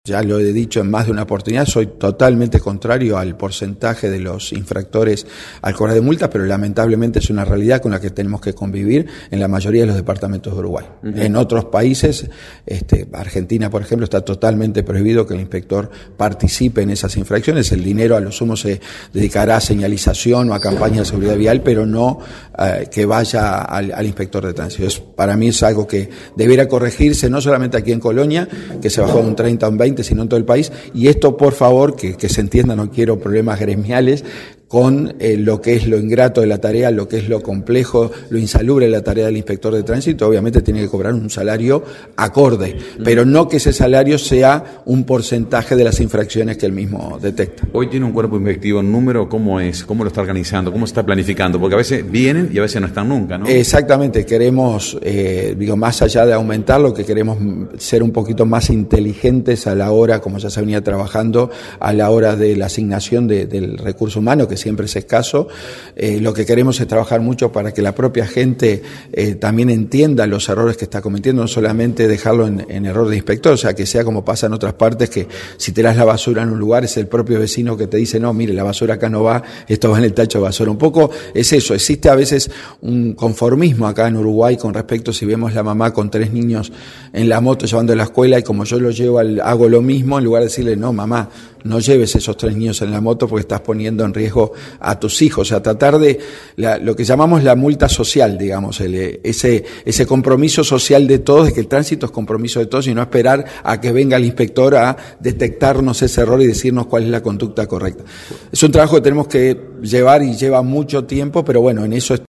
Ya lo he dicho en más de una oportunidad, soy totalmente contrario al porcentaje de los infractores al cobrar de multas, pero lamentablemente es una realidad con la que tenemos que convivir en la mayoría de los departamentos de Uruguay. En otros países, Argentina por ejemplo, está totalmente prohibido que el inspector participe en esas infracciones. El dinero a lo sumo se dedicará a señalización o a campañas de seguridad vial, pero no que vaya al inspector de tránsito. Para mí es algo que debiera corregirse, no solamente aquí en Colonia, que se bajó de un 30 a un 20, sino en todo el país, y esto por favor que se entienda, no quiero problemas gremiales con lo que es lo ingrato de la tarea, lo que es lo complejo, lo insalubre de la tarea del inspector de tránsito. Obviamente tiene que cobrar un salario acorde, pero no que ese salario sea un porcentaje de las infracciones que él mismo detecta. Hoy tiene un cuerpo inspectivo, ¿un número cómo es? ¿Cómo lo está organizando? ¿Cómo se está planificando? Porque a veces vienen y a veces no están nunca, ¿no? Exactamente, queremos, más allá de aumentarlo, que queremos ser un poquito más inteligentes a la hora, como ya se venía trabajando, a la hora de la asignación del recurso humano, que siempre es escaso. Lo que queremos es trabajar mucho para que la propia gente también entienda los errores que está cometiendo, no solamente dejarlo en error de inspector, o sea, que sea como pasa en otras partes, que si tirás la basura en un lugar es el propio vecino que te dice, no, mire, la basura acá no va, esto va en el tacho de basura. Un poco es eso, existe a veces un conformismo acá en Uruguay con respecto, si vemos la mamá con 3 niños en la moto llevando a la escuela y como yo lo llevo, hago lo mismo, en lugar de decirle, no, mamá, no lleves esos 3 niños en la moto porque estás poniendo en riesgo a tus hijos. O sea, tratar de lo que llamamos la multa social, digamos, ese compromiso social de todos, de que el tránsito es compromiso de todos y no esperar a que venga el inspector a detectarnos ese error y decirnos cuál es la conducta correcta. Es un trabajo que tenemos que llevar y lleva mucho tiempo, pero bueno, en eso